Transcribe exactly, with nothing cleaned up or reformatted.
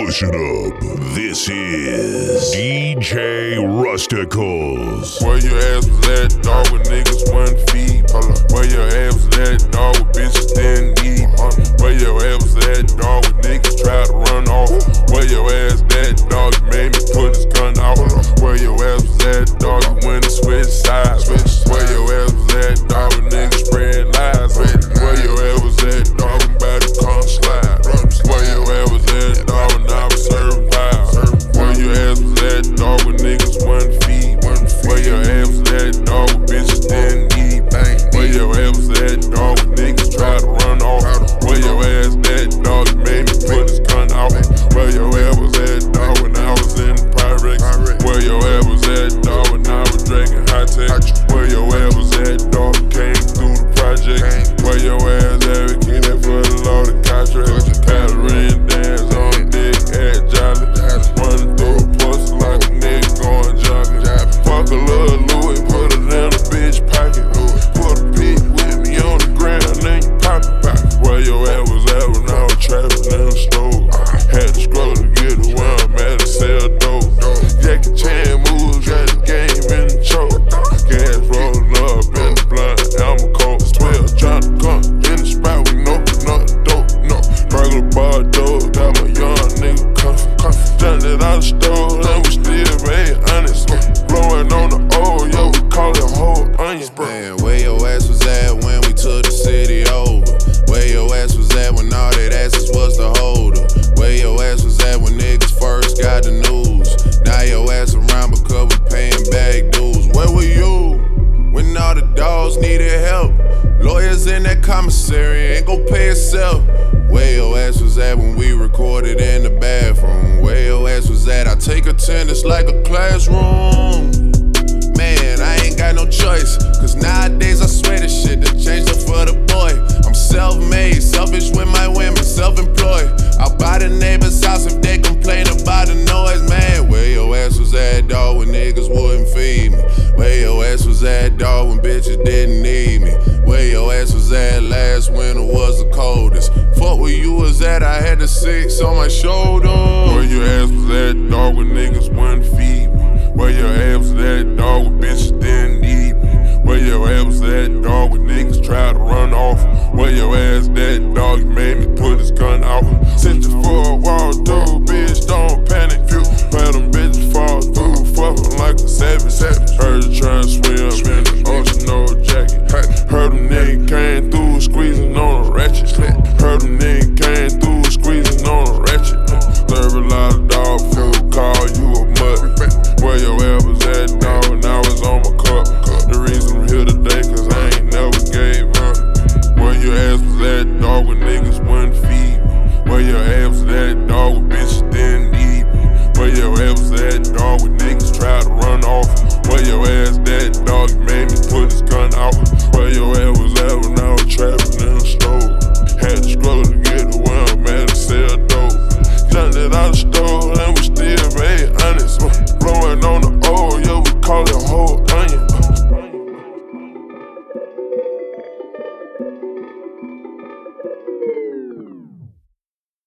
Push it up. This is D J Rusticles. Where your ass was at, dog, with niggas wasn't feed. Where your ass was at, dog, with bitches didn't eat. Where your ass was at, dog, with niggas tried to run off. Where your ass at, dog, you made me put his gun out. Where your ass was at, dog, you went and switched sides. Where your ass was at, dog, with niggas spread lies. Where your ass was at, dog, I'm about to come slide. Where your ass was at, dog, and I was serving wild. Where your ass was at, dog, with niggas wasn't feed. Where your ass was at, dog, with bitches didn't eat. Where your ass was at, dog, with niggas tried to run off. Where your ass at, dog, you made me put his gun out. Where your ass was at, dog, when I was in the Pyrex. Where your ass was at, dog, when I was drinking high tech. Where your ass was at, dog, came through the project. Where your ass at, we keep that for the law, the contract. Calorie dance on dick, at jolly. Running through a pussy like a nigga going jogging. Fuck a little Louis, put it in a bitch pocket. Put a pig with me on the ground, then you pop it. Where your ass was at when I was trapping in the store. Had to scroll to get to where I'm at and sell dope. Jackie Chan moves, got the game in the choke. Gas rolling up in the blunt, I'm a cold twelve. Tryna come in the spot with no, nothing dope, no. Regular bar door, got my young nigga comfy. Done it out the store, and we still made honest. Blowing on the old, yo, we call it whole onions, bro. Man, where your ass was at when we took the city over? Where your ass was at when all that asses was the holder? Where your ass was at when niggas first got the news? Now your ass around because we paying back dues. Where were you when all the dogs needed help? Lawyers in that commissary ain't gon' pay itself. Where your ass was at when we recorded in the bathroom? Where your ass was at? I take attendance like a classroom. Man, I ain't got no choice, cause nowadays I swear this shit that changed up for the boy. I'm self-made, selfish with my women, self-employed. I'll buy the neighbor's house if they complain about the noise, man. Where your ass was at, dawg, when niggas wouldn't feed me? Where your ass was at, dawg, when bitches didn't need me? Where your ass was at last winter was the coldest? Fuck where you was at, I had the six on my shoulder. Where your ass was at, dog, when niggas wouldn't feed me? Where your ass was at, dog, when bitches didn't need me? Where your ass was at, dog, when niggas tried to run off? Where your ass at, dog, you made me put his gun out. Sent you for a walk through, bitch, don't panic. Let them bitches fall through, fuckin' like a savage. Heard you tryna swim in the ocean, no jacket. Heard them niggas came through, squeezing on a ratchet. Heard them niggas came through,